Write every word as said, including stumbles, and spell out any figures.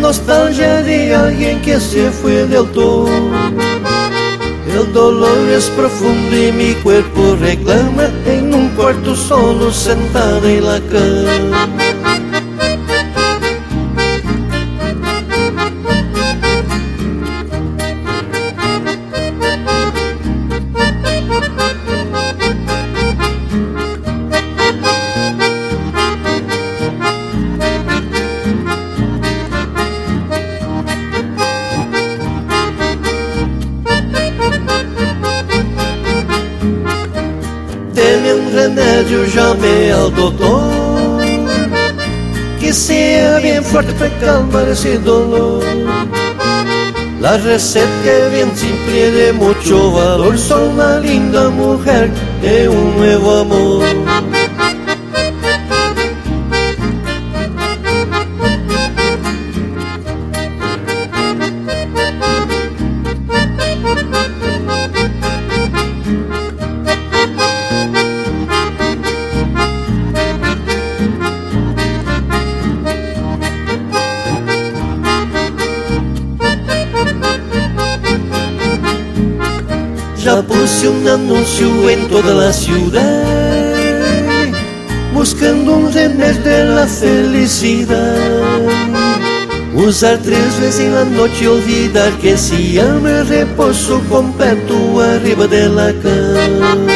nostalgia de alguien que se fue del todo. El dolor es profundo y mi cuerpo reclama en un cuarto solo sentada en la cama. Deme un remedio, llame al doctor, que sea bien fuerte para calmar ese dolor. La receta bien simple de mucho valor, soy una linda mujer de un nuevo amor. Ya puse un anuncio en toda la ciudad, buscando un remedio de la felicidad. Usar tres veces en la noche y olvidar que se llama reposo completo arriba de la cama.